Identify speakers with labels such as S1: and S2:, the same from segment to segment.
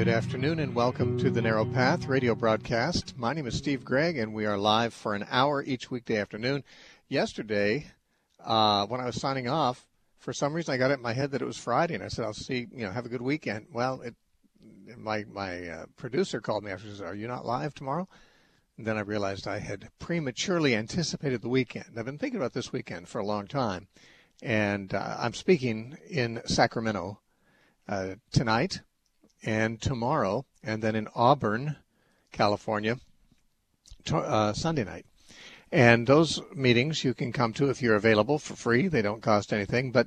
S1: Good afternoon and welcome to the Narrow Path radio broadcast. My name is Steve Gregg and we are live for an hour each weekday afternoon. Yesterday, when I was signing off, for some reason I got it in my head that it was Friday, and I said, I'll see, have a good weekend. Well, my producer called me after and said, are you not live tomorrow? And then I realized I had prematurely anticipated the weekend. I've been thinking about this weekend for a long time, and I'm speaking in Sacramento tonight and tomorrow, and then in Auburn, California, Sunday night. And those meetings you can come to if you're available for free. They don't cost anything. But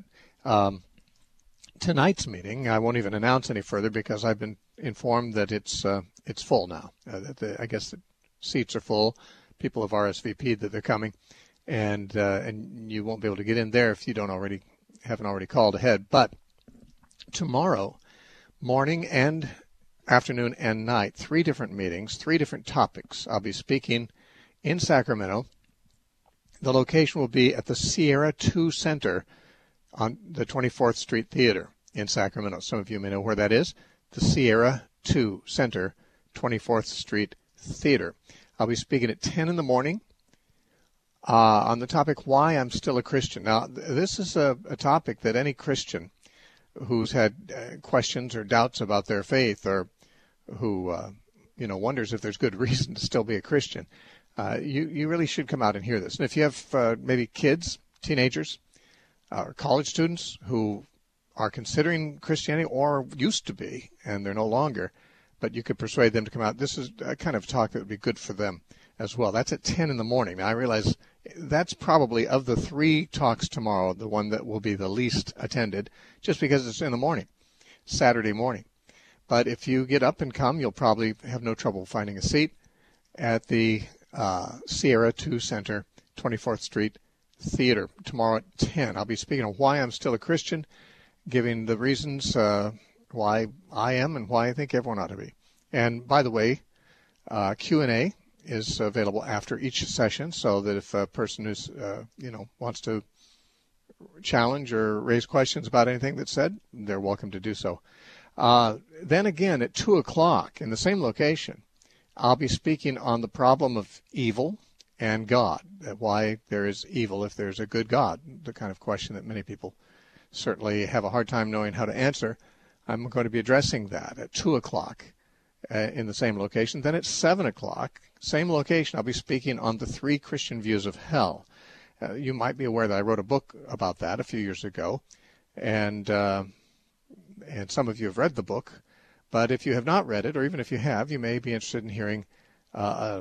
S1: tonight's meeting, I won't even announce any further because I've been informed that it's full now. I guess the seats are full. People have RSVP'd that they're coming, and you won't be able to get in there if you haven't already called ahead. But tomorrow morning and afternoon and night, 3 different meetings, 3 different topics. I'll be speaking in Sacramento. The location will be at the Sierra 2 Center on the 24th Street Theater in Sacramento. Some of you may know where that is. The Sierra 2 Center, 24th Street Theater. I'll be speaking at 10 in the morning on the topic, Why I'm Still a Christian. Now, this is a topic that any Christian who's had questions or doubts about their faith, or who wonders if there's good reason to still be a Christian, you really should come out and hear this. And if you have maybe kids, teenagers, or college students who are considering Christianity or used to be and they're no longer, but you could persuade them to come out, this is a kind of talk that would be good for them as well. That's at 10 in the morning. Now, I realize that's probably, of the 3 talks tomorrow, the one that will be the least attended, just because it's in the morning, Saturday morning. But if you get up and come, you'll probably have no trouble finding a seat at the Sierra 2 Center, 24th Street Theater tomorrow at 10. I'll be speaking of why I'm still a Christian, giving the reasons why I am and why I think everyone ought to be. And by the way, Q&A is available after each session, so that if a person who's wants to challenge or raise questions about anything that's said, they're welcome to do so. Then again, at 2 o'clock in the same location, I'll be speaking on the problem of evil and God, why there is evil if there's a good God, the kind of question that many people certainly have a hard time knowing how to answer. I'm going to be addressing that at 2 o'clock in the same location. Then at 7 o'clock, same location, I'll be speaking on the 3 Christian views of hell. You might be aware that I wrote a book about that a few years ago, and some of you have read the book. But if you have not read it, or even if you have, you may be interested in hearing a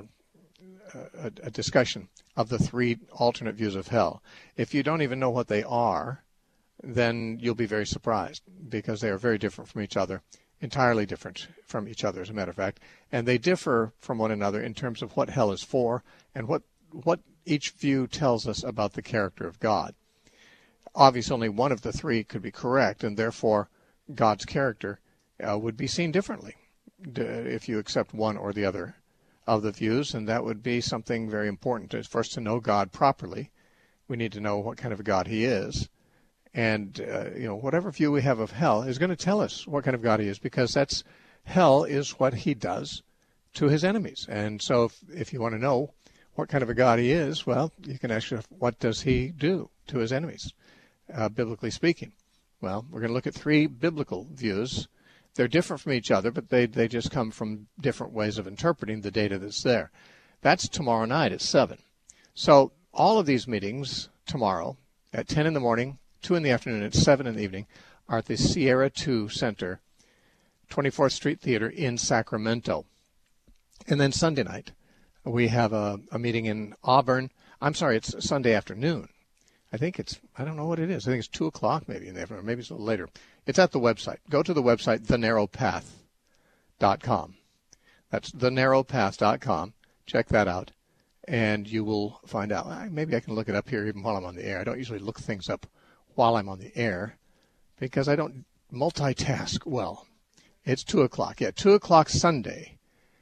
S1: discussion of the 3 alternate views of hell. If you don't even know what they are, then you'll be very surprised, because they are very different from each other, entirely different from each other, as a matter of fact. And they differ from one another in terms of what hell is for and what each view tells us about the character of God. Obviously, only one of the 3 could be correct, and therefore God's character would be seen differently if you accept one or the other of the views, and that would be something very important. For us to know God properly, we need to know what kind of a God He is. And, whatever view we have of hell is going to tell us what kind of God He is, because hell is what He does to His enemies. And so if you want to know what kind of a God He is, well, you can ask yourself, what does He do to His enemies, biblically speaking? Well, we're going to look at 3 biblical views. They're different from each other, but they just come from different ways of interpreting the data that's there. That's tomorrow night at 7. So all of these meetings tomorrow at 10 in the morning, 2 in the afternoon, at 7 in the evening, are at the Sierra 2 Center, 24th Street Theater in Sacramento. And then Sunday night, we have a meeting in Auburn. I'm sorry, it's Sunday afternoon. I don't know what it is. I think it's 2 o'clock maybe in the afternoon, maybe it's a little later. It's at the website. Go to the website, thenarrowpath.com. That's thenarrowpath.com. Check that out, and you will find out. Maybe I can look it up here even while I'm on the air. I don't usually look things up while I'm on the air because I don't multitask well. It's 2 o'clock. Yeah, 2 o'clock Sunday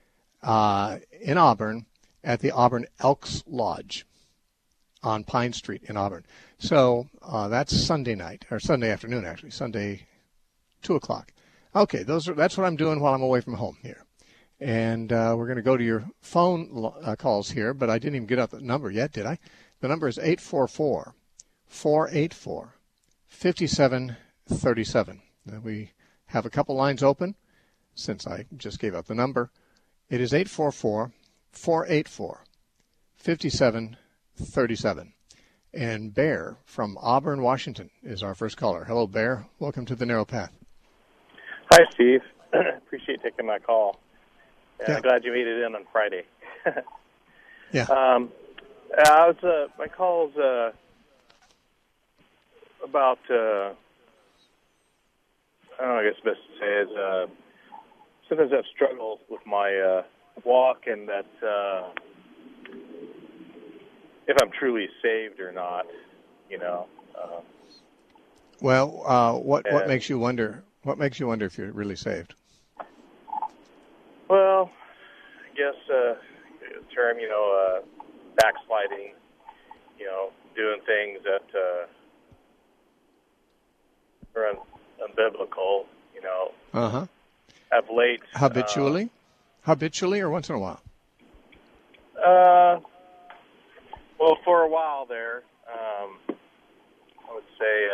S1: in Auburn at the Auburn Elks Lodge on Pine Street in Auburn. So that's Sunday night, or Sunday afternoon, actually, Sunday, 2 o'clock. Okay, that's what I'm doing while I'm away from home here. And we're going to go to your phone calls here, but I didn't even get out the number yet, did I? The number is 844-484-5737. We have a couple lines open since I just gave out the number. It is 844-484-5737. And Bear from Auburn, Washington is our first caller. Hello, Bear. Welcome to the Narrow Path.
S2: Hi, Steve. Appreciate taking my call.
S1: Yeah.
S2: I'm glad you made it in on Friday.
S1: Yeah.
S2: My call's about, I don't know, I guess best to say is, sometimes I've struggled with my walk and that if I'm truly saved or not, you know.
S1: What makes you wonder? What makes you wonder if you're really saved?
S2: Well, I guess the term, backsliding, doing things that are unbiblical,
S1: Uh-huh.
S2: Of late.
S1: Habitually? Habitually or once in a while?
S2: Well, for a while there, I would say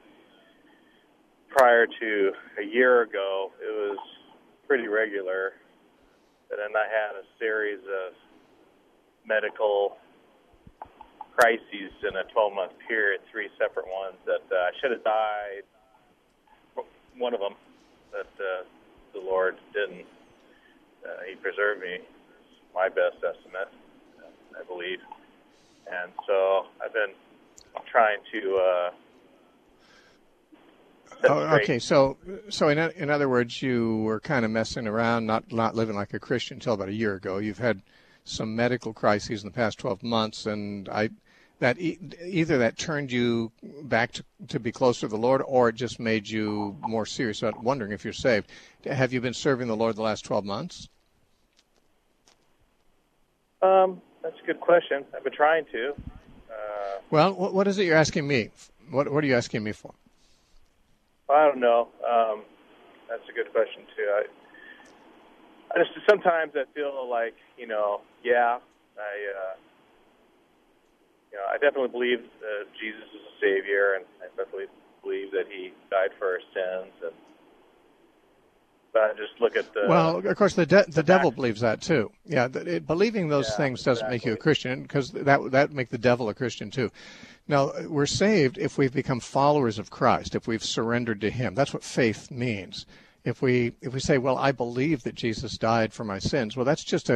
S2: prior to a year ago, it was pretty regular. But then I had a series of medical crises in a 12-month period, 3 separate ones that I should have died. One of them that the Lord didn't. He preserved me. It's my best estimate, I believe. And so I've been trying to
S1: okay, so in other words, you were kind of messing around, not living like a Christian until about a year ago. You've had some medical crises in the past 12 months, and either that turned you back to be closer to the Lord, or it just made you more serious about wondering if you're saved. Have you been serving the Lord the last 12 months?
S2: That's a good question. I've been trying to.
S1: Well, what is it you're asking me? What are you asking me for?
S2: I don't know. That's a good question too. I just sometimes I feel like I definitely believe that Jesus is a Savior, and I definitely believe that He died for our sins. But I just look at the
S1: of course, the devil believes that too. Yeah, believing those things doesn't make you a Christian, because that would make the devil a Christian too. Now, we're saved if we've become followers of Christ, if we've surrendered to Him. That's what faith means. If we say, well, I believe that Jesus died for my sins, well, that's just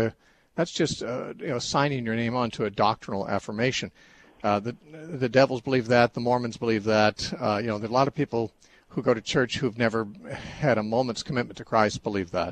S1: signing your name on to a doctrinal affirmation. The devils believe that. The Mormons believe that. There are a lot of people who go to church who've never had a moment's commitment to Christ believe that.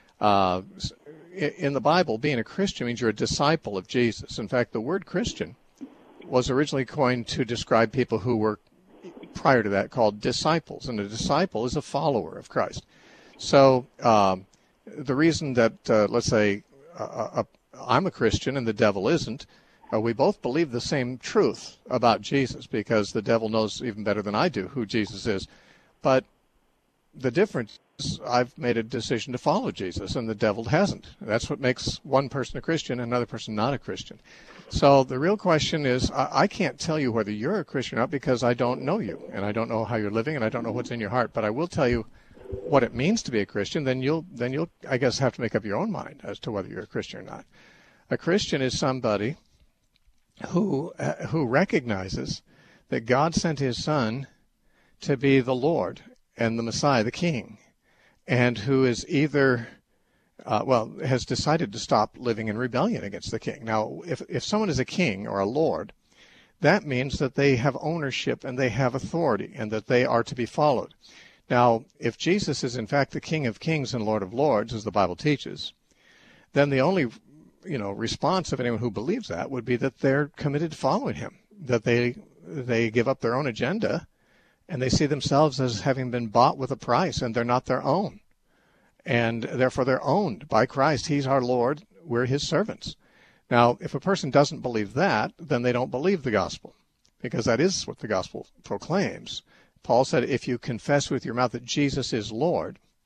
S1: In the Bible, being a Christian means you're a disciple of Jesus. In fact, the word Christian was originally coined to describe people who were, prior to that, called disciples. And a disciple is a follower of Christ. So the reason that, let's say, I'm a Christian and the devil isn't, we both believe the same truth about Jesus, because the devil knows even better than I do who Jesus is. But the difference is I've made a decision to follow Jesus, and the devil hasn't. That's what makes one person a Christian and another person not a Christian. So the real question is, I can't tell you whether you're a Christian or not, because I don't know you, and I don't know how you're living, and I don't know what's in your heart. But I will tell you what it means to be a Christian. Then you'll I guess, have to make up your own mind as to whether you're a Christian or not. A Christian is somebody who recognizes that God sent His Son to be the Lord and the Messiah, the King, and who is either has decided to stop living in rebellion against the King. Now, if someone is a king or a lord, that means that they have ownership and they have authority and that they are to be followed. Now, if Jesus is in fact the King of Kings and Lord of Lords, as the Bible teaches, then the only response of anyone who believes that would be that they're committed to following Him, that they give up their own agenda and they see themselves as having been bought with a price, and they're not their own. And therefore they're owned by Christ. He's our Lord. We're His servants. Now, if a person doesn't believe that, then they don't believe the gospel, because that is what the gospel proclaims. Paul said, if you confess with your mouth that Jesus is Lord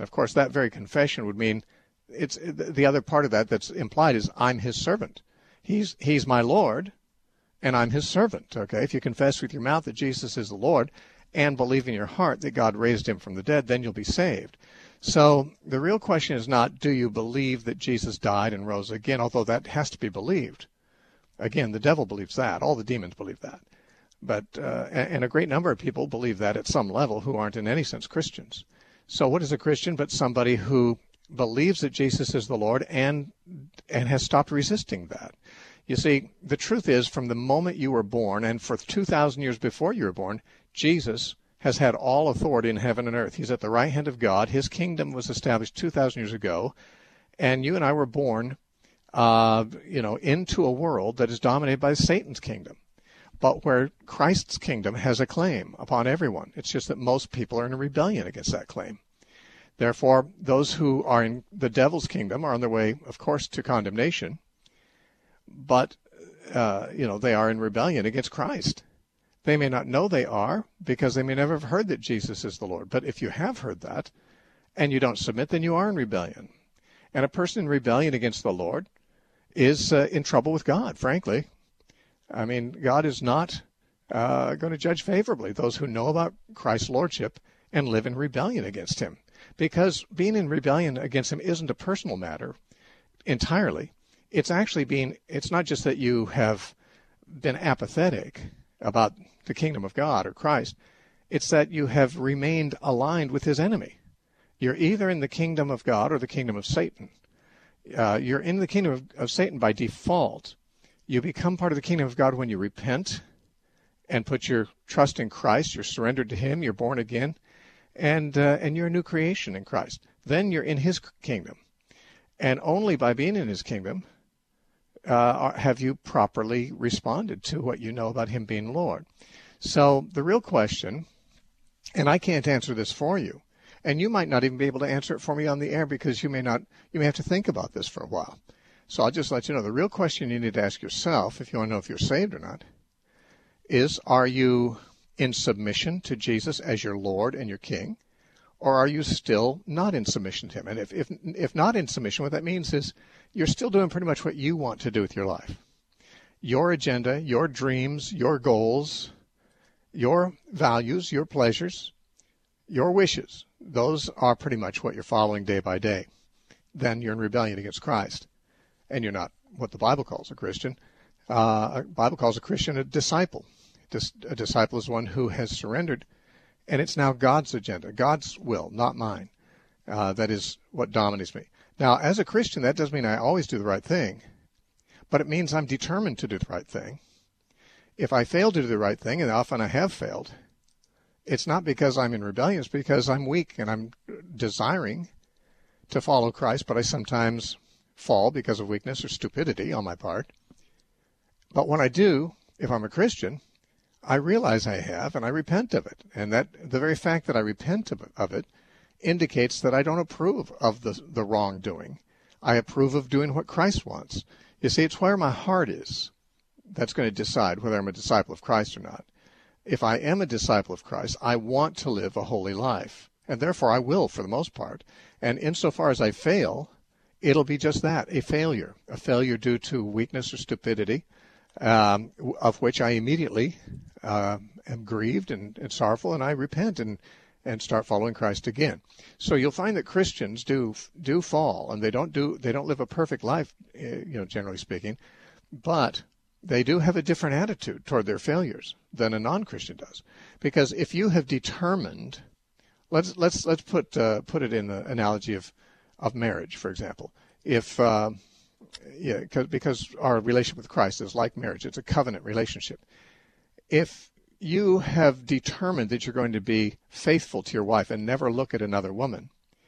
S1: Of course, that very confession would mean it's the other part of that that's implied is I'm his servant. He's my Lord, and I'm his servant. Okay, if you confess with your mouth that Jesus is the Lord and believe in your heart that God raised him from the dead, then you'll be saved. So the real question is not, do you believe that Jesus died and rose again, although that has to be believed. Again, the devil believes that. All the demons believe that. But and a great number of people believe that at some level who aren't in any sense Christians. So what is a Christian but somebody who believes that Jesus is the Lord and has stopped resisting that? You see, the truth is, from the moment you were born and for 2,000 years before you were born, Jesus has had all authority in heaven and earth. He's at the right hand of God. His kingdom was established 2,000 years ago, and you and I were born, into a world that is dominated by Satan's kingdom, but where Christ's kingdom has a claim upon everyone. It's just that most people are in a rebellion against that claim. Therefore, those who are in the devil's kingdom are on their way, of course, to condemnation, but they are in rebellion against Christ. They may not know they are because they may never have heard that Jesus is the Lord. But if you have heard that and you don't submit, then you are in rebellion. And a person in rebellion against the Lord is in trouble with God, frankly. I mean, God is not going to judge favorably those who know about Christ's lordship and live in rebellion against him. Because being in rebellion against him isn't a personal matter entirely. It's not just that you have been apathetic about the kingdom of God or Christ. It's that you have remained aligned with his enemy. You're either in the kingdom of God or the kingdom of Satan. You're in the kingdom of Satan by default. You become part of the kingdom of God when you repent and put your trust in Christ. You're surrendered to him. You're born again. And you're a new creation in Christ. Then you're in his kingdom. And only by being in his kingdom have you properly responded to what you know about him being Lord. So the real question, and I can't answer this for you, and you might not even be able to answer it for me on the air because you may have to think about this for a while. So I'll just let you know, the real question you need to ask yourself, if you want to know if you're saved or not, is, are you in submission to Jesus as your Lord and your King, or are you still not in submission to him? And if not in submission, what that means is you're still doing pretty much what you want to do with your life. Your agenda, your dreams, your goals, your values, your pleasures, your wishes, those are pretty much what you're following day by day. Then you're in rebellion against Christ. And you're not what the Bible calls a Christian. The Bible calls a Christian a disciple. A disciple is one who has surrendered, and it's now God's agenda, God's will, not mine. That is what dominates me. Now, as a Christian, that doesn't mean I always do the right thing, but it means I'm determined to do the right thing. If I fail to do the right thing, and often I have failed, it's not because I'm in rebellion, it's because I'm weak and I'm desiring to follow Christ, but I sometimes fall because of weakness or stupidity on my part. But when I do, if I'm a Christian, I realize I have, and I repent of it. And that the very fact that I repent of it indicates that I don't approve of the wrongdoing. I approve of doing what Christ wants. You see, it's where my heart is that's going to decide whether I'm a disciple of Christ or not. If I am a disciple of Christ, I want to live a holy life, and therefore I will for the most part. And insofar as I fail, it'll be just that, a failure due to weakness or stupidity, of which I immediately am grieved and sorrowful, and I repent and start following Christ again. So you'll find that Christians do fall, and they don't live a perfect life, generally speaking, but they do have a different attitude toward their failures than a non-Christian does. Because if you have determined, let's put it in the analogy of marriage, for example. Because our relationship with Christ is like marriage. It's a covenant relationship. If you have determined that you're going to be faithful to your wife and never look at another woman,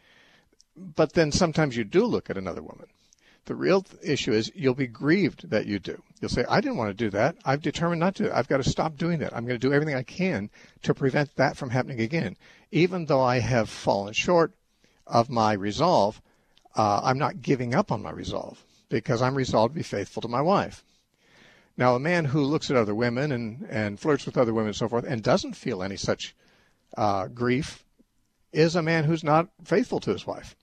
S1: but then sometimes you do look at another woman, the real issue is you'll be grieved that you do. You'll say, I didn't want to do that. I've determined not to. I've got to stop doing that. I'm going to do everything I can to prevent that from happening again. Even though I have fallen short of my resolve, I'm not giving up on my resolve because I'm resolved to be faithful to my wife. Now, a man who looks at other women and flirts with other women and so forth and doesn't feel any such grief is a man who's not faithful to his wife.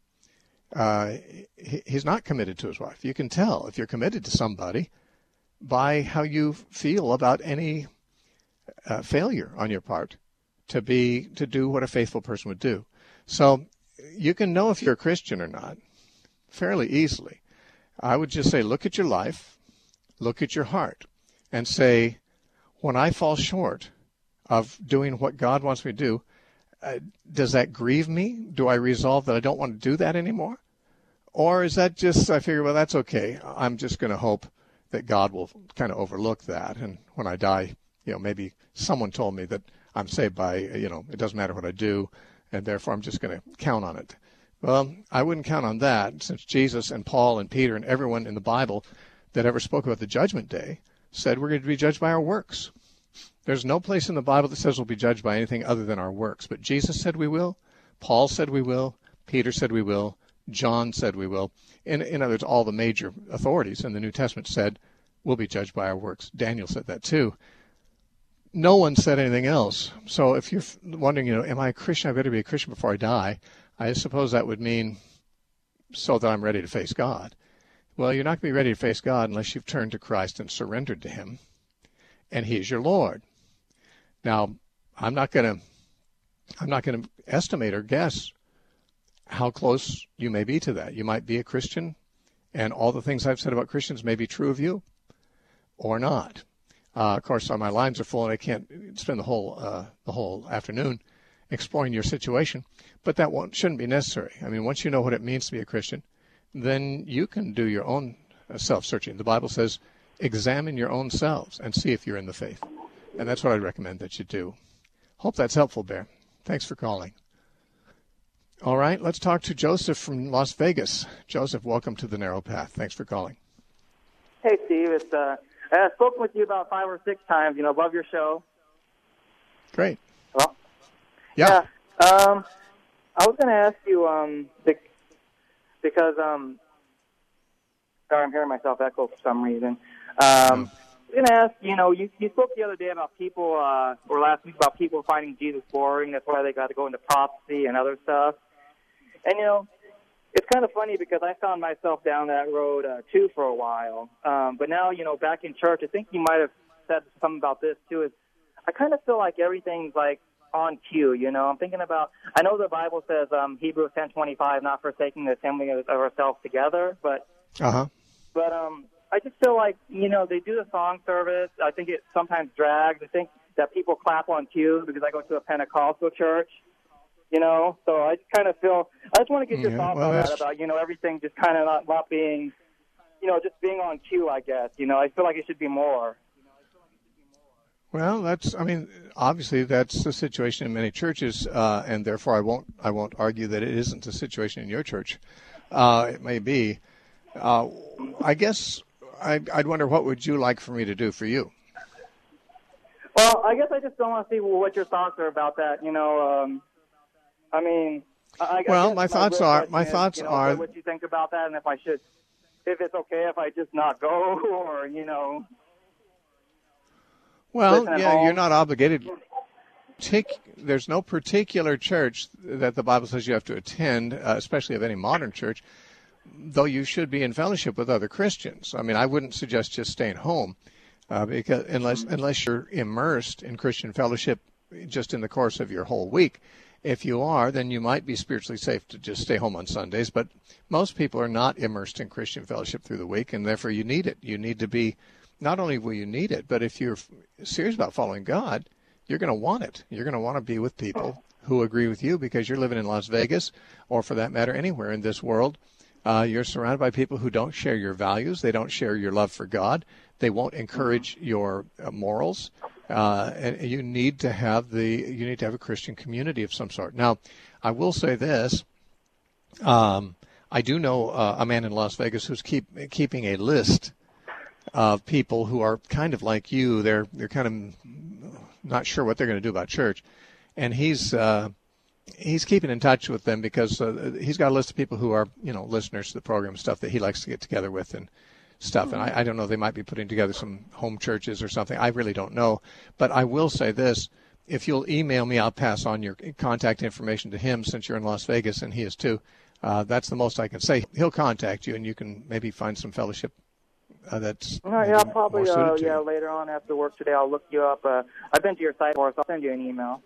S1: He's not committed to his wife. You can tell if you're committed to somebody by how you feel about any failure on your part to do what a faithful person would do. So you can know if you're a Christian or not fairly easily. I would just say, look at your life, look at your heart, and say, when I fall short of doing what God wants me to do, does that grieve me? Do I resolve that I don't want to do that anymore? Or is that just, I figure, well, that's okay. I'm just going to hope that God will kind of overlook that. And when I die, maybe someone told me that I'm saved by, it doesn't matter what I do, and therefore I'm just going to count on it. Well, I wouldn't count on that, since Jesus and Paul and Peter and everyone in the Bible that ever spoke about the judgment day said we're going to be judged by our works. There's no place in the Bible that says we'll be judged by anything other than our works. But Jesus said we will. Paul said we will. Peter said we will. John said we will. In other words, all the major authorities in the New Testament said we'll be judged by our works. Daniel said that too. No one said anything else. So if you're wondering, am I a Christian? I better be a Christian before I die. I suppose that would mean so that I'm ready to face God. Well, you're not going to be ready to face God unless you've turned to Christ and surrendered to him, and he is your Lord. Now, I'm not going to estimate or guess how close you may be to that. You might be a Christian, and all the things I've said about Christians may be true of you, or not. Of course, my lines are full, and I can't spend the whole afternoon exploring your situation, but that shouldn't be necessary. I mean, once you know what it means to be a Christian, then you can do your own self-searching. The Bible says, examine your own selves and see if you're in the faith. And that's what I'd recommend that you do. Hope that's helpful, Bear. Thanks for calling. All right, let's talk to Joseph from Las Vegas. Joseph, welcome to the Narrow Path. Thanks for calling.
S3: Hey, Steve. I've spoken with you about 5 or 6 times. Love your show.
S1: Great.
S3: Well,
S1: yeah.
S3: I was going to ask you because sorry, I'm hearing myself echo for some reason. I was going to ask, you spoke the other day about people, or last week about people finding Jesus boring. That's why they got to go into prophecy and other stuff. And, it's kind of funny because I found myself down that road, too, for a while. But now, back in church, I think you might have said something about this, too, is I kind of feel like everything's, on cue, I'm thinking about, I know the Bible says, Hebrews 10:25, not forsaking the assembling of ourselves together, but I just feel like, they do the song service. I think it sometimes drags. I think that people clap on cue because I go to a Pentecostal church, so I just kind of feel, I just want to get your thoughts on that about, everything just kind of not being, just being on cue, I guess. I feel like it should be more.
S1: Well, obviously that's the situation in many churches, and therefore I won't argue that it isn't the situation in your church. It may be. I guess I'd wonder, what would you like for me to do for you?
S3: Well, I guess I just don't want to see what your thoughts are about that.
S1: My thoughts are
S3: what you think about that, and if it's okay if I just not go, or
S1: Well, you're not obligated. There's no particular church that the Bible says you have to attend, especially of any modern church, though you should be in fellowship with other Christians. I wouldn't suggest just staying home, because unless you're immersed in Christian fellowship just in the course of your whole week. If you are, then you might be spiritually safe to just stay home on Sundays, but most people are not immersed in Christian fellowship through the week, and therefore you need it. You need to be, not only will you need it, but if you're serious about following God, you're going to want it. You're going to want to be with people who agree with you, because you're living in Las Vegas, or for that matter, anywhere in this world. You're surrounded by people who don't share your values. They don't share your love for God. They won't encourage your morals. And you need to have a Christian community of some sort. Now, I will say this. I do know a man in Las Vegas who's keeping a list of people who are kind of like you. They're kind of not sure what they're going to do about church, and he's keeping in touch with them because he's got a list of people who are listeners to the program, stuff that he likes to get together with and stuff. And I don't know, they might be putting together some home churches or something. I really don't know. But I will say this, if you'll email me, I'll pass on your contact information to him since you're in Las Vegas and he is too. That's the most I can say. He'll contact you and you can maybe find some fellowship that's
S3: yeah, probably
S1: more suited to you.
S3: later on after work today I'll look you up. I've been to your site before, so I'll send you an email.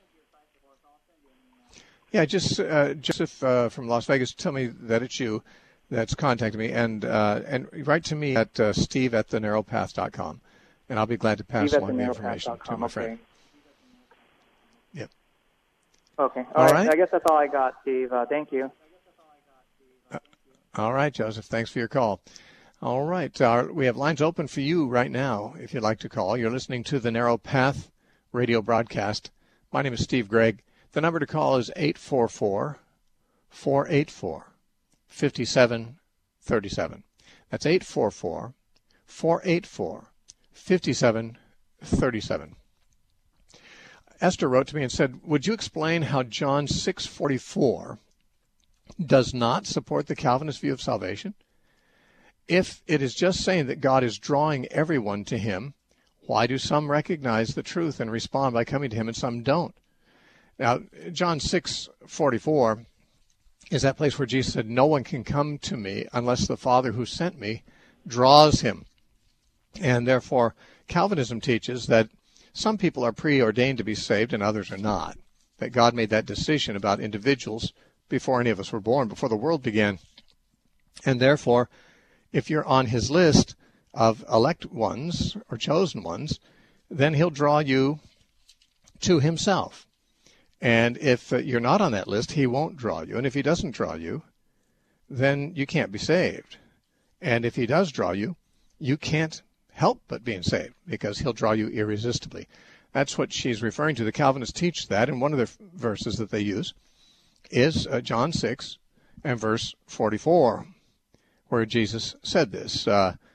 S1: Yeah, just if from Las Vegas, tell me that it's you that's contacting me, and write to me at steve@thenarrowpath.com, and I'll be glad to pass along the information to my friend. Yep.
S3: Okay. All right. I guess that's all I got, Steve. Thank you.
S1: All right, Joseph. Thanks for your call. All right. We have lines open for you right now if you'd like to call. You're listening to the Narrow Path radio broadcast. My name is Steve Gregg. The number to call is 844-484-5737. That's 844-484-5737. Esther wrote to me and said, would you explain how John 6:44 does not support the Calvinist view of salvation? If it is just saying that God is drawing everyone to him, why do some recognize the truth and respond by coming to him and some don't? Now, John 6:44 is that place where Jesus said, no one can come to me unless the Father who sent me draws him. And therefore, Calvinism teaches that some people are preordained to be saved and others are not. That God made that decision about individuals before any of us were born, before the world began. And therefore, if you're on his list of elect ones or chosen ones, then he'll draw you to himself. And if you're not on that list, he won't draw you. And if he doesn't draw you, then you can't be saved. And if he does draw you, you can't help but being saved because he'll draw you irresistibly. That's what she's referring to. The Calvinists teach that, and one of the verses that they use is John 6 and verse 44, where Jesus said this.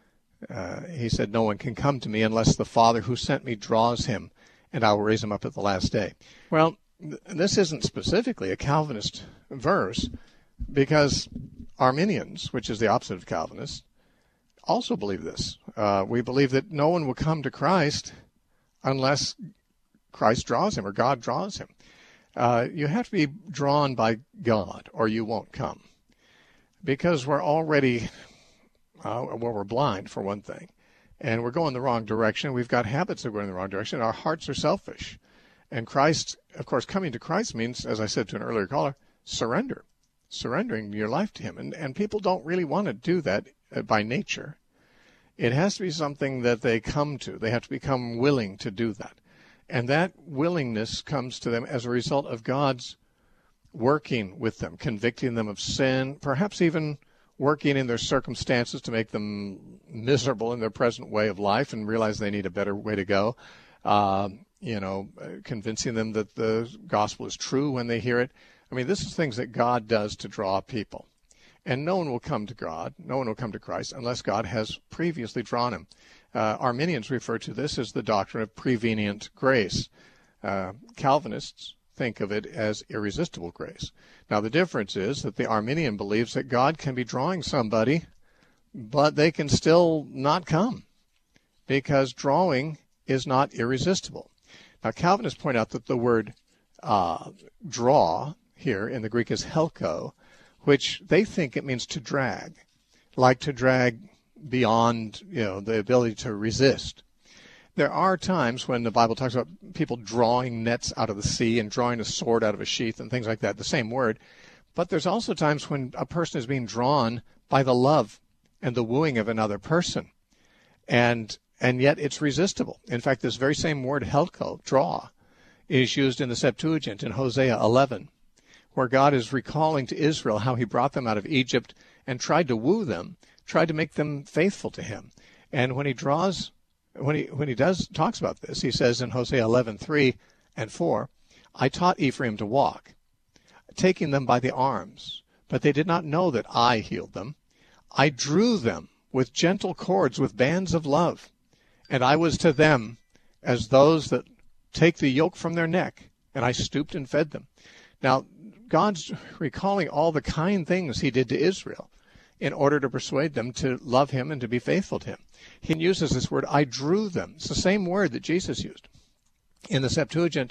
S1: He said, no one can come to me unless the Father who sent me draws him, and I will raise him up at the last day. Well, this isn't specifically a Calvinist verse because Arminians, which is the opposite of Calvinists, also believe this. We believe that no one will come to Christ unless Christ draws him or God draws him. You have to be drawn by God or you won't come because we're already, we're blind for one thing, and we're going the wrong direction. We've got habits that go in the wrong direction. Our hearts are selfish. And Christ, of course, coming to Christ means, as I said to an earlier caller, surrendering your life to him. And people don't really want to do that by nature. It has to be something that they come to. They have to become willing to do that. And that willingness comes to them as a result of God's working with them, convicting them of sin, perhaps even working in their circumstances to make them miserable in their present way of life and realize they need a better way to go. Convincing them that the gospel is true when they hear it. I mean, this is things that God does to draw people. And no one will come to God, no one will come to Christ unless God has previously drawn him. Arminians refer to this as the doctrine of prevenient grace. Calvinists think of it as irresistible grace. Now, the difference is that the Arminian believes that God can be drawing somebody, but they can still not come because drawing is not irresistible. Now, Calvinists point out that the word draw here in the Greek is helko, which they think it means to drag, like to drag beyond, the ability to resist. There are times when the Bible talks about people drawing nets out of the sea and drawing a sword out of a sheath and things like that, the same word. But there's also times when a person is being drawn by the love and the wooing of another person. And yet it's resistible. In fact, this very same word, helko, draw, is used in the Septuagint in Hosea 11, where God is recalling to Israel how he brought them out of Egypt and tried to woo them, tried to make them faithful to him. And when he talks about this, he says in Hosea 11:3 and 4, I taught Ephraim to walk, taking them by the arms, but they did not know that I healed them. I drew them with gentle cords, with bands of love. And I was to them as those that take the yoke from their neck, and I stooped and fed them. Now, God's recalling all the kind things he did to Israel in order to persuade them to love him and to be faithful to him. He uses this word, I drew them. It's the same word that Jesus used. In the Septuagint,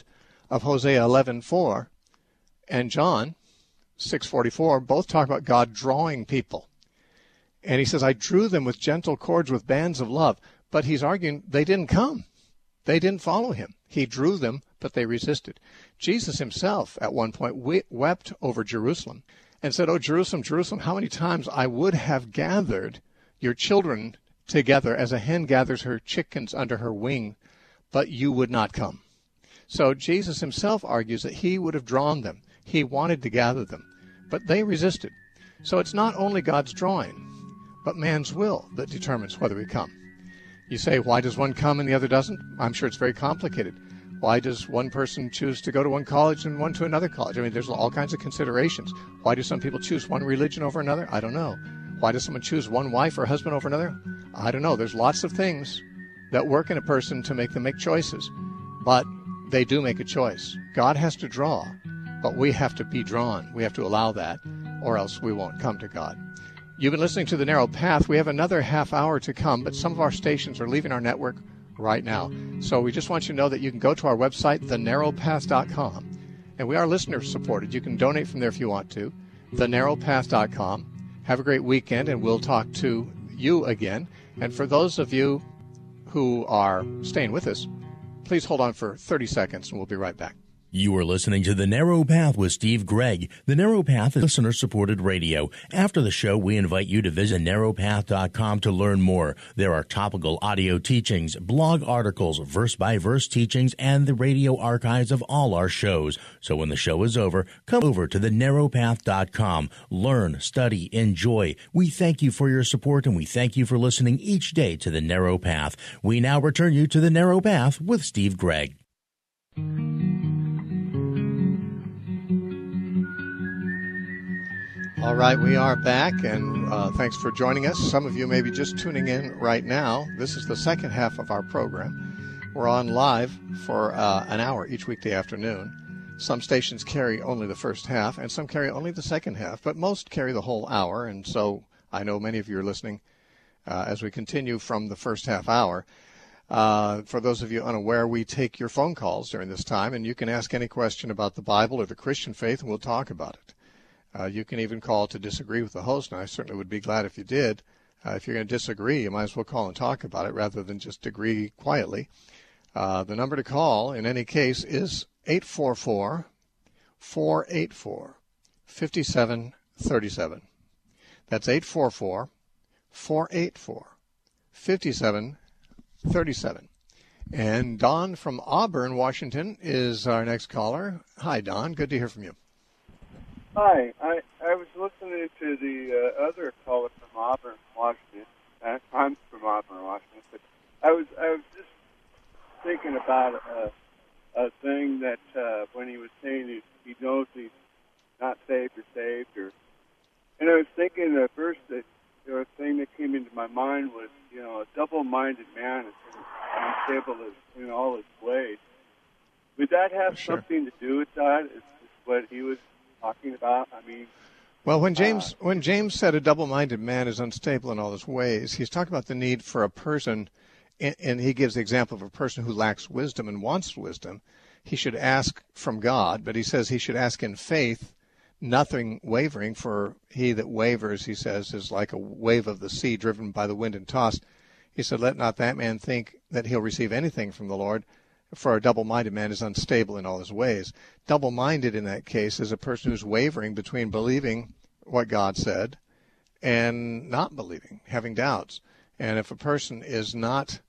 S1: of Hosea 11:4 and John 6:44 both talk about God drawing people. And he says, I drew them with gentle cords, with bands of love. But he's arguing they didn't come. They didn't follow him. He drew them, but they resisted. Jesus himself at one point wept over Jerusalem and said, Oh, Jerusalem, Jerusalem, how many times I would have gathered your children together as a hen gathers her chickens under her wing, but you would not come. So Jesus himself argues that he would have drawn them. He wanted to gather them, but they resisted. So it's not only God's drawing, but man's will that determines whether we come. You say, why does one come and the other doesn't? I'm sure it's very complicated. Why does one person choose to go to one college and one to another college? I mean, there's all kinds of considerations. Why do some people choose one religion over another? I don't know. Why does someone choose one wife or husband over another? I don't know. There's lots of things that work in a person to make them make choices. But they do make a choice. God has to draw, but we have to be drawn. We have to allow that, or else we won't come to God. You've been listening to The Narrow Path. We have another half hour to come, but some of our stations are leaving our network right now. So we just want you to know that you can go to our website, thenarrowpath.com, and we are listener supported. You can donate from there if you want to, thenarrowpath.com. Have a great weekend, and we'll talk to you again. And for those of you who are staying with us, please hold on for 30 seconds, and we'll be right back.
S4: You are listening to The Narrow Path with Steve Gregg. The Narrow Path is listener-supported radio. After the show, we invite you to visit narrowpath.com to learn more. There are topical audio teachings, blog articles, verse-by-verse teachings, and the radio archives of all our shows. So when the show is over, come over to thenarrowpath.com. Learn, study, enjoy. We thank you for your support, and we thank you for listening each day to The Narrow Path. We now return you to The Narrow Path with Steve Gregg.
S1: All right, we are back, and thanks for joining us. Some of you may be just tuning in right now. This is the second half of our program. We're on live for an hour each weekday afternoon. Some stations carry only the first half, and some carry only the second half, but most carry the whole hour, and so I know many of you are listening as we continue from the first half hour. For those of you unaware, we take your phone calls during this time, and you can ask any question about the Bible or the Christian faith, and we'll talk about it. You can even call to disagree with the host, and I certainly would be glad if you did. If you're going to disagree, you might as well call and talk about it rather than just agree quietly. The number to call in any case is 844-484-5737. That's 844-484-5737. And Don from Auburn, Washington, is our next caller. Hi, Don. Good to hear from you.
S5: Hi. I was listening to the other caller from Auburn, Washington. I'm from Auburn, Washington. But I was just thinking about a thing that when he was saying he knows he's not saved or saved, and I was thinking the first thing that came into my mind was, a double-minded man is unstable in all his ways. Would that have something to do with that? Is what he was talking about? I mean,
S1: well, when James said a double-minded man is unstable in all his ways, he's talking about the need for a person, and he gives the example of a person who lacks wisdom and wants wisdom. He should ask from God, but he says he should ask in faith, nothing wavering, for he that wavers, he says, is like a wave of the sea driven by the wind and tossed. He said, let not that man think that he'll receive anything from the Lord, for a double-minded man is unstable in all his ways. Double-minded in that case is a person who's wavering between believing what God said and not believing, having doubts. And if a person is not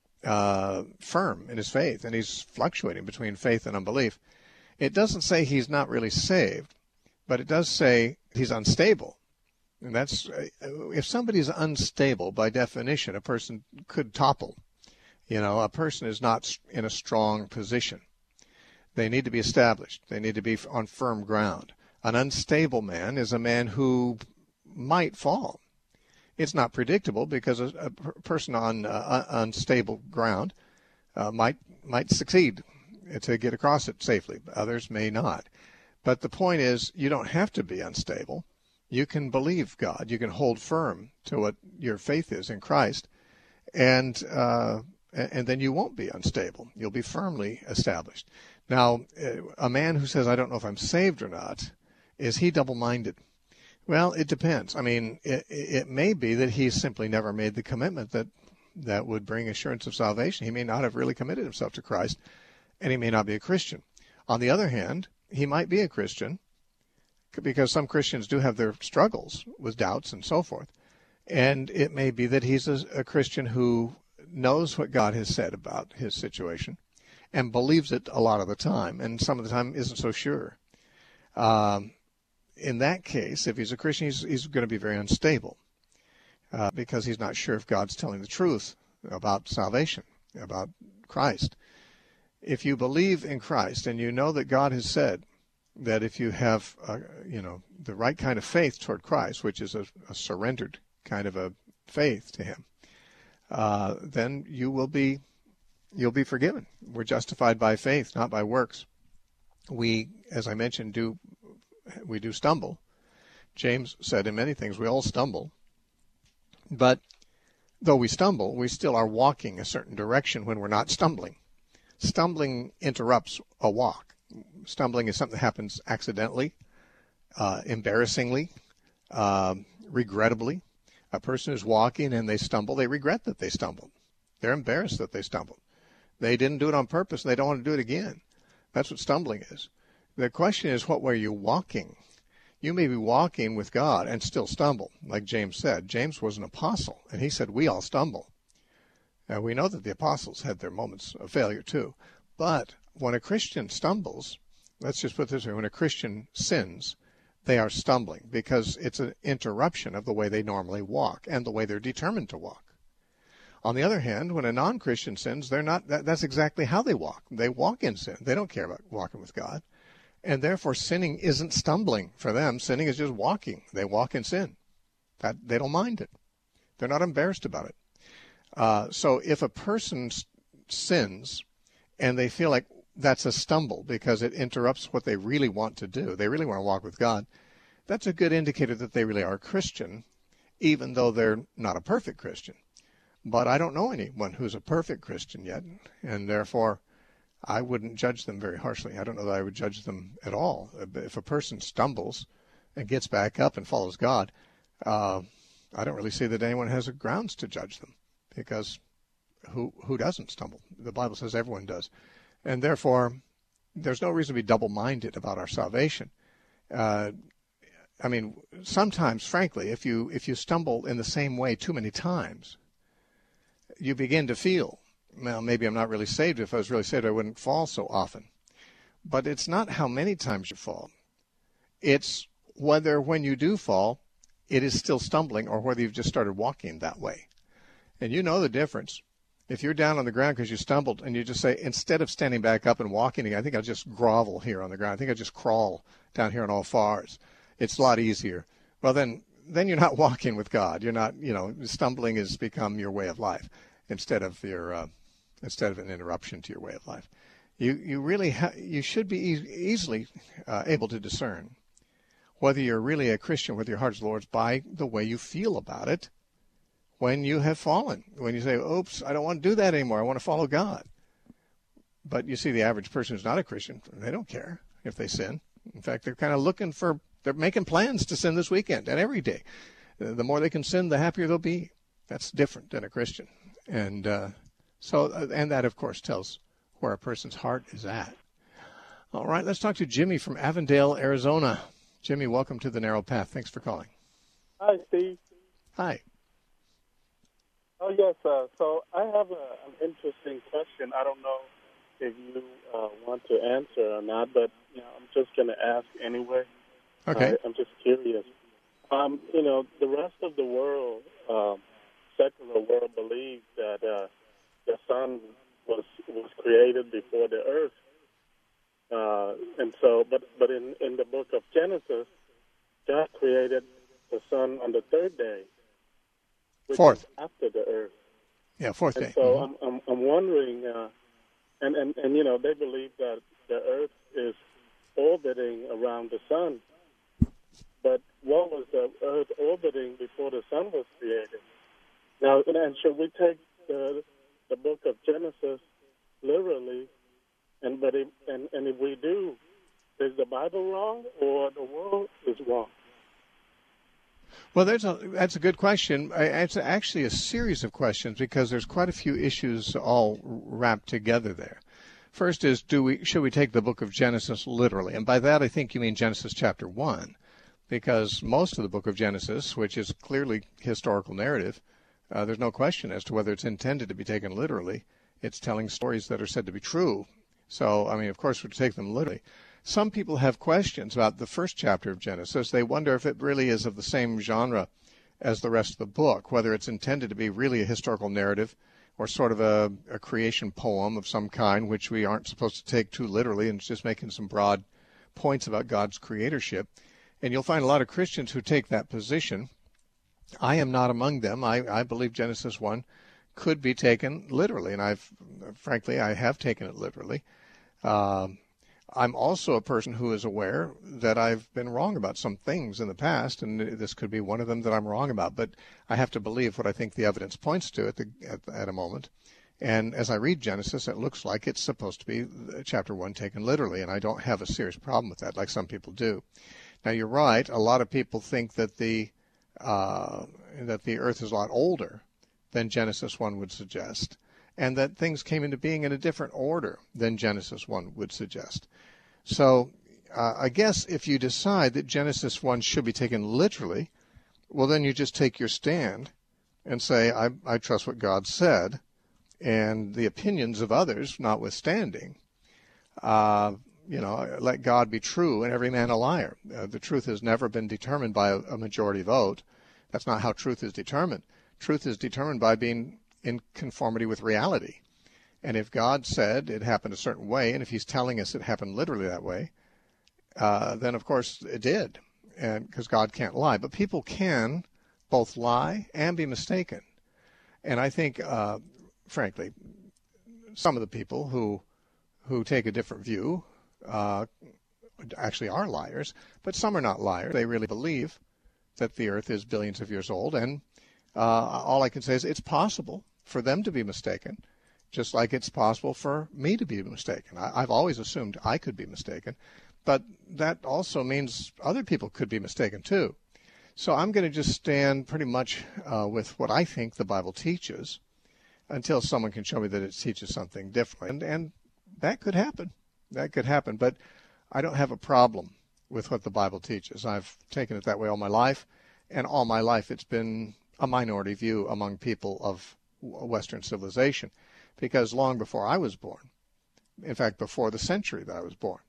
S1: firm in his faith and he's fluctuating between faith and unbelief, it doesn't say he's not really saved, but it does say he's unstable. And that's, if somebody's unstable, by definition, a person could topple. A person is not in a strong position. They need to be established. They need to be on firm ground. An unstable man is a man who might fall. It's not predictable because a person on unstable ground might succeed to get across it safely. Others may not. But the point is, you don't have to be unstable. You can believe God. You can hold firm to what your faith is in Christ, and then you won't be unstable. You'll be firmly established. Now, a man who says, I don't know if I'm saved or not, is he double-minded? Well, it depends. I mean, it may be that he's simply never made the commitment that would bring assurance of salvation. He may not have really committed himself to Christ, and he may not be a Christian. On the other hand, he might be a Christian, because some Christians do have their struggles with doubts and so forth. And it may be that he's a Christian who knows what God has said about his situation and believes it a lot of the time, and some of the time isn't so sure. In that case, if he's a Christian, he's going to be very unstable because he's not sure if God's telling the truth about salvation, about Christ. If you believe in Christ and you know that God has said that if you have, the right kind of faith toward Christ, which is a surrendered kind of a faith to Him, then you'll be forgiven. We're justified by faith, not by works. We, as I mentioned, do stumble. James said in many things we all stumble, but though we stumble, we still are walking a certain direction when we're not stumbling. Stumbling interrupts a walk. Stumbling is something that happens accidentally, embarrassingly, regrettably. A person is walking and they stumble. They regret that they stumbled. They're embarrassed that they stumbled. They didn't do it on purpose, and they don't want to do it again. That's what stumbling is. The question is, what way are you walking? You may be walking with God and still stumble, like James said. James was an apostle, and he said we all stumble. And we know that the apostles had their moments of failure too. But when a Christian stumbles, let's just put it this way, when a Christian sins, they are stumbling because it's an interruption of the way they normally walk and the way they're determined to walk. On the other hand, when a non-Christian sins, they're not. That's exactly how they walk. They walk in sin. They don't care about walking with God. And therefore, sinning isn't stumbling for them. Sinning is just walking. They walk in sin. They don't mind it. They're not embarrassed about it. So if a person sins and they feel like that's a stumble because it interrupts what they really want to do, they really want to walk with God, that's a good indicator that they really are a Christian, even though they're not a perfect Christian. But I don't know anyone who's a perfect Christian yet, and therefore I wouldn't judge them very harshly. I don't know that I would judge them at all. If a person stumbles and gets back up and follows God, I don't really see that anyone has grounds to judge them, because who doesn't stumble? The Bible says everyone does. And therefore, there's no reason to be double-minded about our salvation. Sometimes, frankly, if you stumble in the same way too many times, you begin to feel, well, maybe I'm not really saved. If I was really saved, I wouldn't fall so often. But it's not how many times you fall. It's whether when you do fall, it is still stumbling, or whether you've just started walking that way. And you know the difference. If you're down on the ground because you stumbled and you just say, instead of standing back up and walking again, I think I'll just grovel here on the ground. I think I'll just crawl down here on all fours. It's a lot easier. Well, then you're not walking with God. You're not, stumbling has become your way of life instead of an interruption to your way of life. You should be easily able to discern whether you're really a Christian, whether your heart is the Lord's, by the way you feel about it when you have fallen. When you say, oops, I don't want to do that anymore. I want to follow God. But you see the average person who's not a Christian, they don't care if they sin. In fact, they're kind of they're making plans to sin this weekend and every day. The more they can sin, the happier they'll be. That's different than a Christian. And and that, of course, tells where a person's heart is at. All right, let's talk to Jimmy from Avondale, Arizona. Jimmy, welcome to The Narrow Path. Thanks for calling.
S6: Hi, Steve.
S1: Hi.
S6: Oh, yes. So I have an interesting question. I don't know if you want to answer or not, but I'm just going to ask anyway.
S1: Okay.
S6: I'm just curious. The rest of the world, secular world, believes that the sun was created before the earth, and so, but in the book of Genesis, God created the sun on the third day, which
S1: fourth
S6: is after the earth.
S1: Yeah, fourth day.
S6: And so I'm wondering, and they believe that the earth is orbiting around the sun. But what was the earth orbiting before the sun was created? Now, and should we take the book of Genesis literally And if we do, is the Bible wrong or the world is wrong?
S1: Well, that's a good question. It's actually a series of questions because there's quite a few issues all wrapped together there. First is, should we take the book of Genesis literally? And by that, I think you mean Genesis chapter 1, because most of the book of Genesis, which is clearly historical narrative, there's no question as to whether it's intended to be taken literally. It's telling stories that are said to be true. So, I mean, of course, we take them literally. Some people have questions about the first chapter of Genesis. They wonder if it really is of the same genre as the rest of the book, whether it's intended to be really a historical narrative or sort of a creation poem of some kind, which we aren't supposed to take too literally, and it's just making some broad points about God's creatorship. And you'll find a lot of Christians who take that position. I am not among them. I believe Genesis 1 could be taken literally, and frankly, I have taken it literally. I'm also a person who is aware that I've been wrong about some things in the past, and this could be one of them that I'm wrong about. But I have to believe what I think the evidence points to at a moment. And as I read Genesis, it looks like it's supposed to be chapter 1 taken literally, and I don't have a serious problem with that, like some people do. Now, you're right. A lot of people think that the Earth is a lot older than Genesis 1 would suggest, and that things came into being in a different order than Genesis 1 would suggest. So I guess if you decide that Genesis 1 should be taken literally, well, then you just take your stand and say, I trust what God said, and the opinions of others notwithstanding, let God be true and every man a liar. The truth has never been determined by a majority vote. That's not how truth is determined. Truth is determined by being in conformity with reality. And if God said it happened a certain way, and if he's telling us it happened literally that way, then of course it did, and because God can't lie. But people can both lie and be mistaken. And I think, frankly, some of the people who take a different view actually are liars, but some are not liars. They really believe that the earth is billions of years old, and all I can say is it's possible for them to be mistaken, just like it's possible for me to be mistaken. I've always assumed I could be mistaken, but that also means other people could be mistaken too. So I'm going to just stand pretty much with what I think the Bible teaches until someone can show me that it teaches something different. And that could happen. That could happen. But I don't have a problem with what the Bible teaches. I've taken it that way all my life, and all my life it's been a minority view among people of Western civilization, because long before I was born, in fact, before the century that I was born,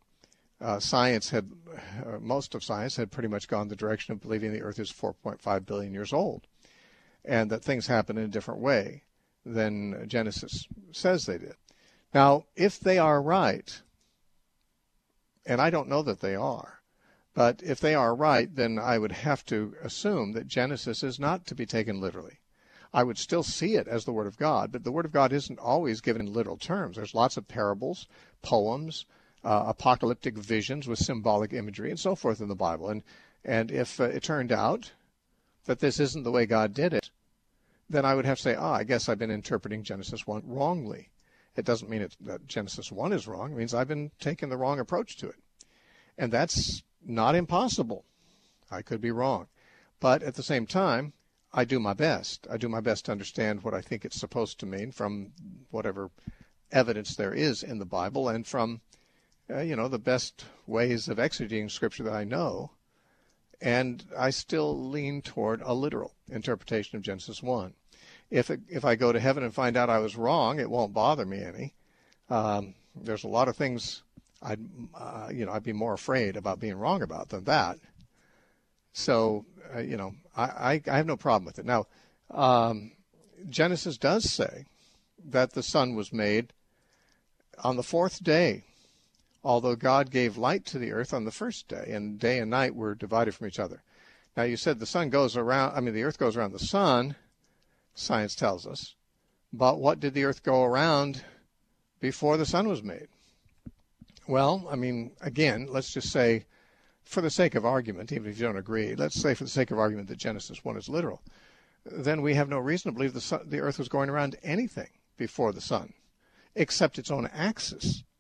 S1: most of science had pretty much gone the direction of believing the earth is 4.5 billion years old, and that things happen in a different way than Genesis says they did. Now, if they are right, and I don't know that they are, but if they are right, then I would have to assume that Genesis is not to be taken literally. I would still see it as the Word of God, but the Word of God isn't always given in literal terms. There's lots of parables, poems, apocalyptic visions with symbolic imagery, and so forth in the Bible. And if it turned out that this isn't the way God did it, then I would have to say, I guess I've been interpreting Genesis 1 wrongly. It doesn't mean that Genesis 1 is wrong. It means I've been taking the wrong approach to it. And that's not impossible. I could be wrong. But at the same time, I do my best. I do my best to understand what I think it's supposed to mean from whatever evidence there is in the Bible and from, the best ways of exegeting Scripture that I know. And I still lean toward a literal interpretation of Genesis 1. If I go to heaven and find out I was wrong, it won't bother me any. There's a lot of things I'd be more afraid about being wrong about than that. So, I have no problem with it. Now, Genesis does say that the sun was made on the fourth day, although God gave light to the earth on the first day, and day and night were divided from each other. Now, you said the earth goes around the sun, science tells us, but what did the earth go around before the sun was made? Well, again, let's just say, for the sake of argument, even if you don't agree, let's say for the sake of argument that Genesis 1 is literal, then we have no reason to believe the earth was going around anything before the sun, except its own axis.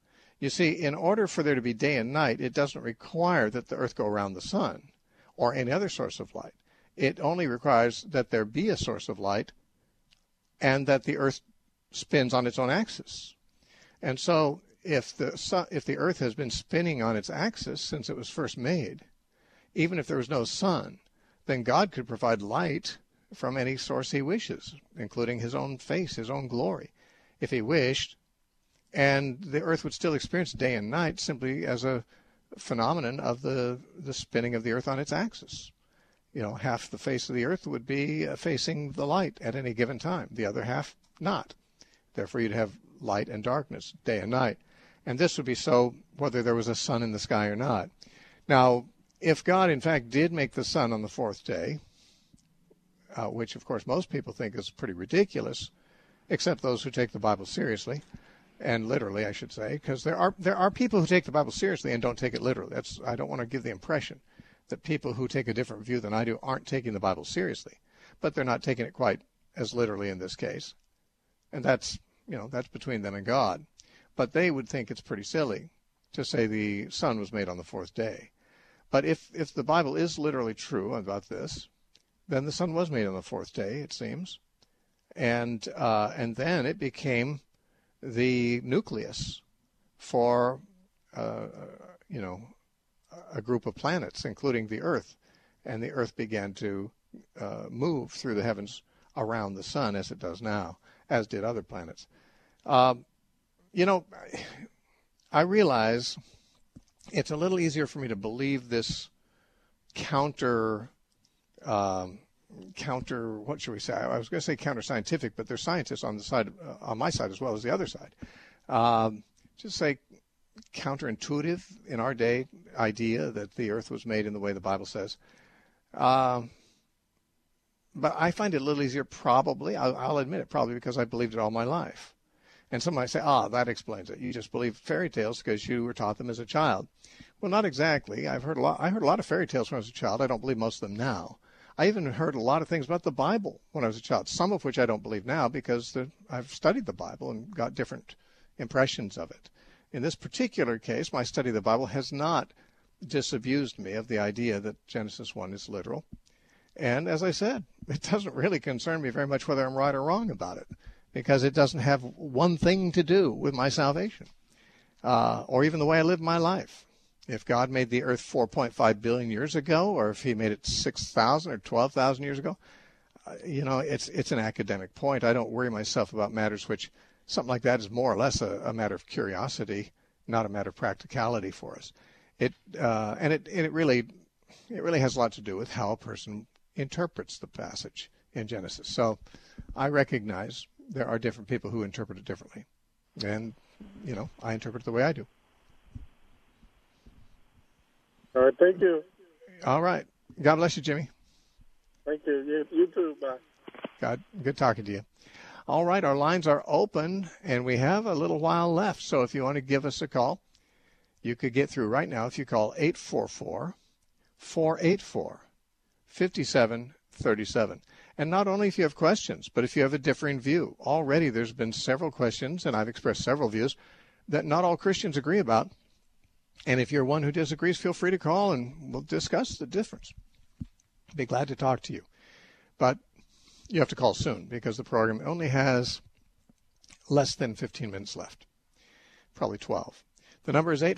S1: You see, in order for there to be day and night, it doesn't require that the earth go around the sun or any other source of light. It only requires that there be a source of light and that the earth spins on its own axis. And so if the earth has been spinning on its axis since it was first made, even if there was no sun, then God could provide light from any source he wishes, including his own face, his own glory, if he wished. And the earth would still experience day and night simply as a phenomenon of the spinning of the earth on its axis. Half the face of the earth would be facing the light at any given time, the other half not. Therefore, you'd have light and darkness, day and night. And this would be so whether there was a sun in the sky or not. Now, if God, in fact, did make the sun on the fourth day, which, of course, most people think is pretty ridiculous, except those who take the Bible seriously, and literally, I should say, because there are people who take the Bible seriously and don't take it literally. I don't want to give the impression that people who take a different view than I do aren't taking the Bible seriously, but they're not taking it quite as literally in this case. And that's between them and God. But they would think it's pretty silly to say the sun was made on the fourth day. But if the Bible is literally true about this, then the sun was made on the fourth day, it seems. And then it became the nucleus for, a group of planets, including the Earth. And the Earth began to move through the heavens around the sun as it does now, as did other planets. I realize it's a little easier for me to believe this counter, what should we say? I was going to say counter-scientific, but there's scientists on my side as well as the other side. Just say counterintuitive in our day idea that the earth was made in the way the Bible says. But I find it a little easier probably, I'll admit it, probably because I believed it all my life. And some might say, that explains it. You just believe fairy tales because you were taught them as a child. Well, not exactly. I heard a lot of fairy tales when I was a child. I don't believe most of them now. I even heard a lot of things about the Bible when I was a child, some of which I don't believe now because I've studied the Bible and got different impressions of it. In this particular case, my study of the Bible has not disabused me of the idea that Genesis 1 is literal. And as I said, it doesn't really concern me very much whether I'm right or wrong about it, because it doesn't have one thing to do with my salvation or even the way I live my life. If God made the earth 4.5 billion years ago, or if he made it 6,000 or 12,000 years ago, it's an academic point. I don't worry myself about matters which, something like that is more or less a matter of curiosity, not a matter of practicality for us. It really has a lot to do with how a person interprets the passage in Genesis. So I recognize there are different people who interpret it differently. And, I interpret it the way I do.
S6: All right, thank you.
S1: All right. God bless you, Jimmy.
S6: Thank you. You too. Bye.
S1: Good talking to you. All right, our lines are open, and we have a little while left. So if you want to give us a call, you could get through right now if you call 844-484-5737. And not only if you have questions, but if you have a differing view. Already there's been several questions, and I've expressed several views that not all Christians agree about. And if you're one who disagrees, feel free to call, and we'll discuss the difference. I'd be glad to talk to you. But you have to call soon, because the program only has less than 15 minutes left, probably 12. The number is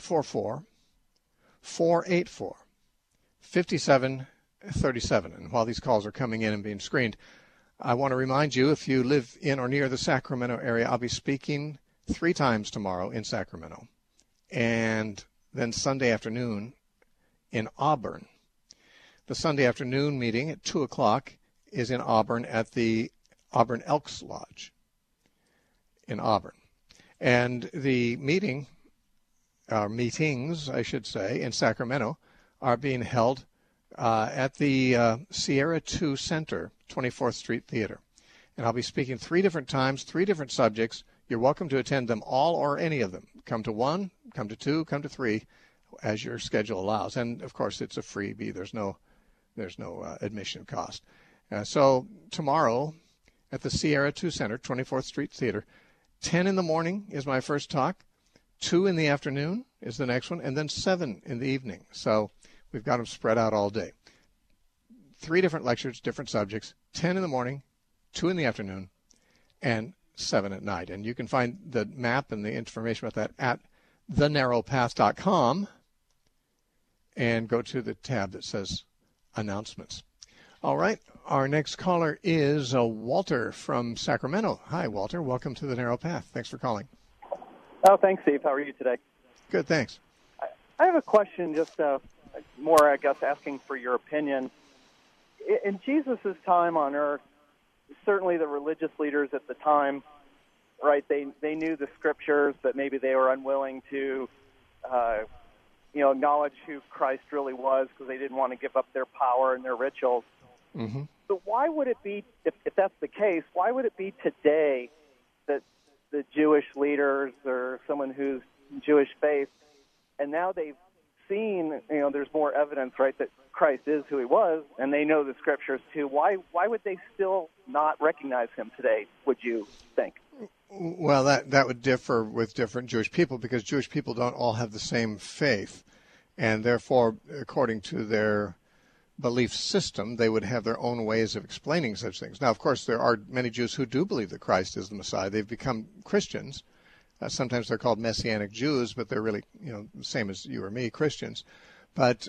S1: 844-484-5737. And while these calls are coming in and being screened, I want to remind you, if you live in or near the Sacramento area, I'll be speaking 3 times tomorrow in Sacramento, and then Sunday afternoon in Auburn. The Sunday afternoon meeting at 2 o'clock is in Auburn at the Auburn Elks Lodge in Auburn. And the meetings, I should say, in Sacramento are being held at the Sierra 2 Center, 24th Street Theater. And I'll be speaking 3 different times, 3 different subjects. You're welcome to attend them all or any of them. Come to 1, come to 2, come to 3, as your schedule allows. And, of course, it's a freebie. There's no admission cost. So tomorrow at the Sierra 2 Center, 24th Street Theater, 10 in the morning is my first talk. 2 in the afternoon is the next one, and then 7 in the evening. So we've got them spread out all day. 3 different lectures, different subjects, 10 in the morning, 2 in the afternoon, and 7 at night. And you can find the map and the information about that at thenarrowpath.com and go to the tab that says Announcements. All right, our next caller is Walter from Sacramento. Hi, Walter. Welcome to The Narrow Path. Thanks for calling.
S7: Oh, thanks, Steve. How are you today?
S1: Good, thanks.
S7: I have a question, just more, I guess, asking for your opinion. In Jesus' time on earth, certainly the religious leaders at the time, right, they knew the scriptures, but maybe they were unwilling to, acknowledge who Christ really was because they didn't want to give up their power and their rituals.
S1: Mm-hmm.
S7: So why would it be, if that's the case, why would it be today that the Jewish leaders or someone who's Jewish faith, and now they've seen, there's more evidence, right, that Christ is who he was, and they know the scriptures too. Why would they still not recognize him today, would you think?
S1: Well, that would differ with different Jewish people, because Jewish people don't all have the same faith, and therefore, according to their belief system, they would have their own ways of explaining such things. Now, of course, there are many Jews who do believe that Christ is the Messiah. They've become Christians. Sometimes they're called Messianic Jews, but they're really, the same as you or me, Christians. But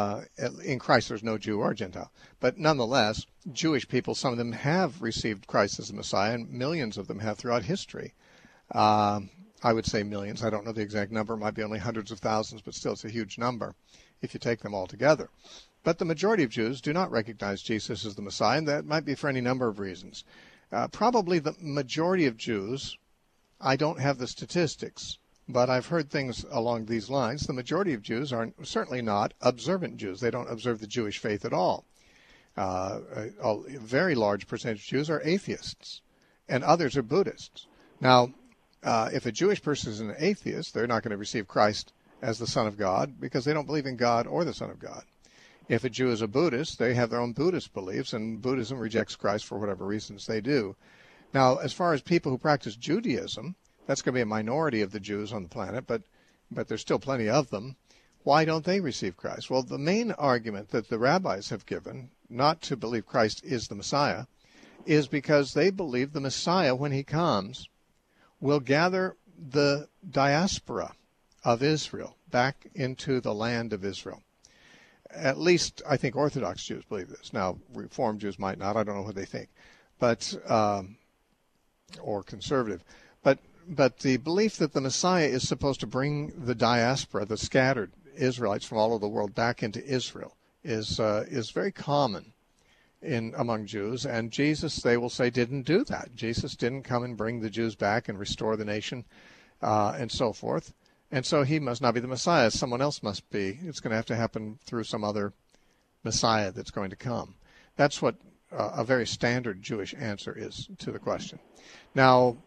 S1: in Christ, there's no Jew or Gentile. But nonetheless, Jewish people, some of them have received Christ as the Messiah, and millions of them have throughout history. I would say millions. I don't know the exact number. It might be only hundreds of thousands, but still it's a huge number if you take them all together. But the majority of Jews do not recognize Jesus as the Messiah, and that might be for any number of reasons. Probably the majority of Jews, I don't have the statistics, but I've heard things along these lines. The majority of Jews are certainly not observant Jews. They don't observe the Jewish faith at all. A very large percentage of Jews are atheists, and others are Buddhists. Now, if a Jewish person is an atheist, they're not going to receive Christ as the Son of God because they don't believe in God or the Son of God. If a Jew is a Buddhist, they have their own Buddhist beliefs, and Buddhism rejects Christ for whatever reasons they do. Now, as far as people who practice Judaism, that's going to be a minority of the Jews on the planet, but there's still plenty of them. Why don't they receive Christ? Well, the main argument that the rabbis have given, not to believe Christ is the Messiah, is because they believe the Messiah, when he comes, will gather the diaspora of Israel back into the land of Israel. At least, I think Orthodox Jews believe this. Now, Reformed Jews might not. I don't know what they think, but or conservative. But the belief that the Messiah is supposed to bring the diaspora, the scattered Israelites from all over the world, back into Israel is very common among Jews. And Jesus, they will say, didn't do that. Jesus didn't come and bring the Jews back and restore the nation and so forth. And so he must not be the Messiah. Someone else must be. It's going to happen through some other Messiah that's going to come. That's what a very standard Jewish answer is to the question. Now,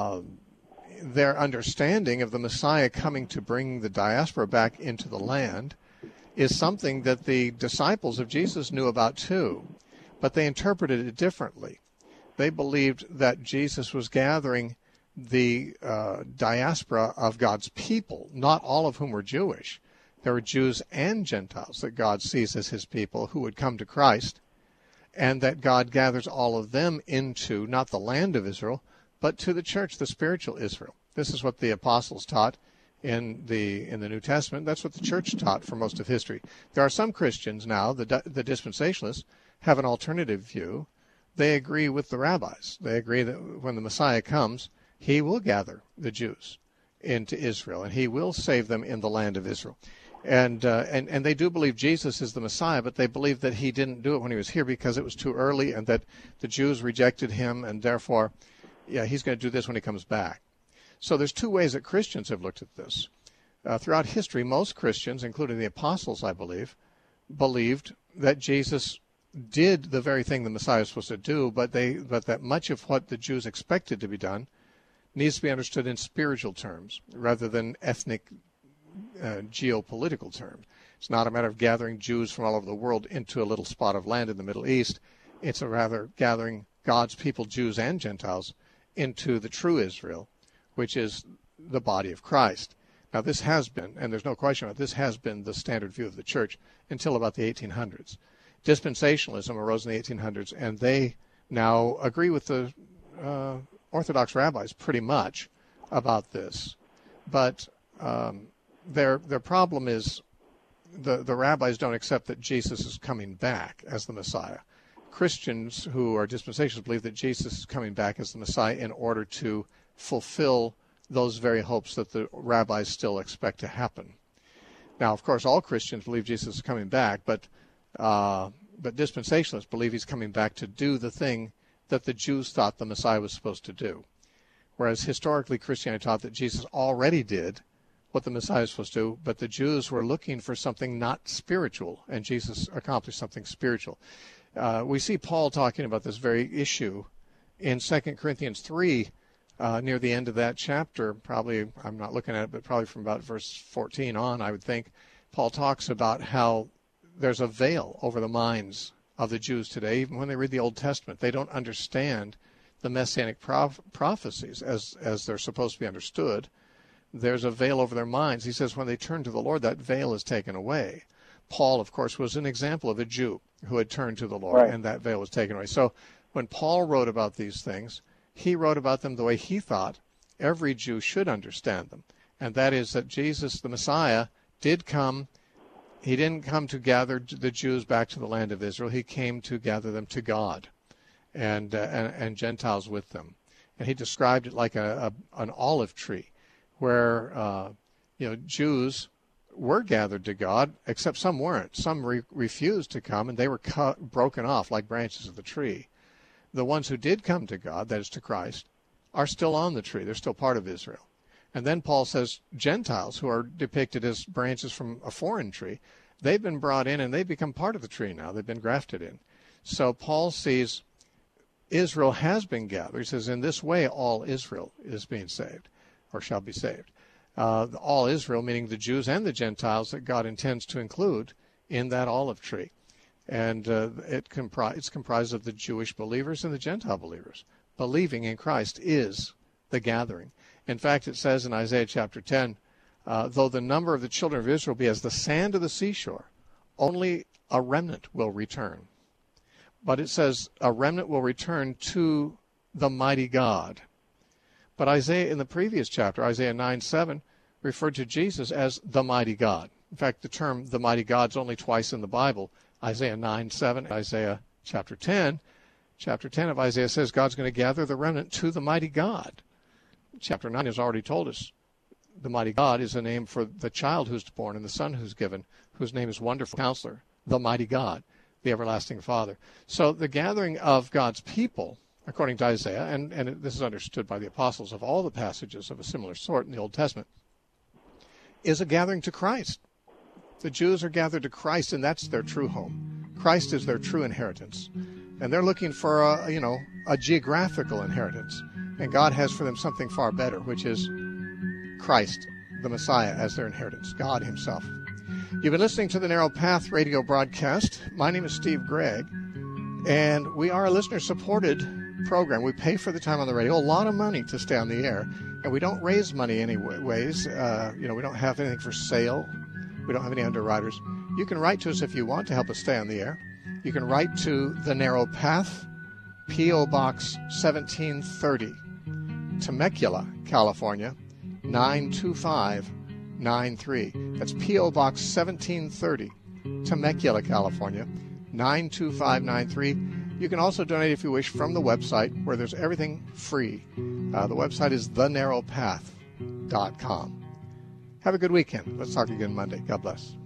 S1: their understanding of the Messiah coming to bring the diaspora back into the land is something that the disciples of Jesus knew about too, but they interpreted it differently. They believed that Jesus was gathering the diaspora of God's people, not all of whom were Jewish. There were Jews and Gentiles that God sees as his people who would come to Christ, and that God gathers all of them into not the land of Israel, but to the church, the spiritual Israel. This is what the apostles taught in the New Testament. That's what the church taught for most of history. There are some Christians now, the dispensationalists, have an alternative view. They agree with the rabbis. They agree that when the Messiah comes, he will gather the Jews into Israel, and he will save them in the land of Israel. And they do believe Jesus is the Messiah, but they believe that he didn't do it when he was here because it was too early, and that the Jews rejected him, and therefore, he's going to do this when he comes back. So there's two ways that Christians have looked at this. Throughout history, most Christians, including the apostles, I believe, believed that Jesus did the very thing the Messiah was supposed to do, but that much of what the Jews expected to be done needs to be understood in spiritual terms rather than ethnic geopolitical terms. It's not a matter of gathering Jews from all over the world into a little spot of land in the Middle East. It's a rather gathering God's people, Jews and Gentiles, into the true Israel, which is the body of Christ. Now, this has been, and there's no question about it, this has been the standard view of the church until about the 1800s. Dispensationalism arose in the 1800s, and they now agree with the Orthodox rabbis pretty much about this. But their problem is the rabbis don't accept that Jesus is coming back as the Messiah. Christians who are dispensationalists believe that Jesus is coming back as the Messiah in order to fulfill those very hopes that the rabbis still expect to happen. Now, of course, all Christians believe Jesus is coming back, but dispensationalists believe he's coming back to do the thing that the Jews thought the Messiah was supposed to do. Whereas historically, Christianity taught that Jesus already did what the Messiah was supposed to do, but the Jews were looking for something not spiritual, and Jesus accomplished something spiritual. We see Paul talking about this very issue in 2 Corinthians 3, near the end of that chapter, probably, I'm not looking at it, but probably from about verse 14 on, I would think, Paul talks about how there's a veil over the minds of the Jews today. Even when they read the Old Testament, they don't understand the messianic prophecies as they're supposed to be understood. There's a veil over their minds. He says when they turn to the Lord, that veil is taken away. Paul, of course, was an example of a Jew who had turned to the Lord, right, and that veil was taken away. So when Paul wrote about these things, he wrote about them the way he thought every Jew should understand them, and that is that Jesus, the Messiah, did come. He didn't come to gather the Jews back to the land of Israel. He came to gather them to God, and Gentiles with them. And he described it like an olive tree, where Jews were gathered to God, except some weren't. Some refused to come, and they were broken off like branches of the tree. The ones who did come to God, that is to Christ, are still on the tree. They're still part of Israel. And then Paul says Gentiles, who are depicted as branches from a foreign tree, they've been brought in and they become part of the tree now. They've been grafted in. So Paul sees Israel has been gathered. He says, in this way all Israel is being saved, or shall be saved. All Israel, meaning the Jews and the Gentiles that God intends to include in that olive tree. And it's comprised of the Jewish believers and the Gentile believers. Believing in Christ is the gathering. In fact, it says in Isaiah chapter 10, though the number of the children of Israel be as the sand of the seashore, only a remnant will return. But it says a remnant will return to the mighty God. But Isaiah, in the previous chapter, Isaiah 9:7, referred to Jesus as the mighty God. In fact, the term the mighty God is only twice in the Bible. Isaiah 9:7, Isaiah chapter 10. Chapter 10 of Isaiah says God's going to gather the remnant to the mighty God. Chapter 9 has already told us the mighty God is a name for the child who's born and the son who's given, whose name is Wonderful Counselor, the mighty God, the everlasting Father. So the gathering of God's people, according to Isaiah, and this is understood by the apostles of all the passages of a similar sort in the Old Testament, is a gathering to Christ. The Jews are gathered to Christ, and that's their true home. Christ is their true inheritance. And they're looking for a geographical inheritance. And God has for them something far better, which is Christ, the Messiah, as their inheritance, God himself. You've been listening to the Narrow Path radio broadcast. My name is Steve Gregg, and we are a listener-supported program. We pay for the time on the radio, a lot of money to stay on the air, and we don't raise money anyways. We don't have anything for sale. We don't have any underwriters. You can write to us if you want to help us stay on the air. You can write to The Narrow Path, P.O. Box 1730, Temecula, California, 92593. That's P.O. Box 1730, Temecula, California, 92593. You can also donate if you wish from the website, where there's everything free. The website is thenarrowpath.com. Have a good weekend. Let's talk again Monday. God bless.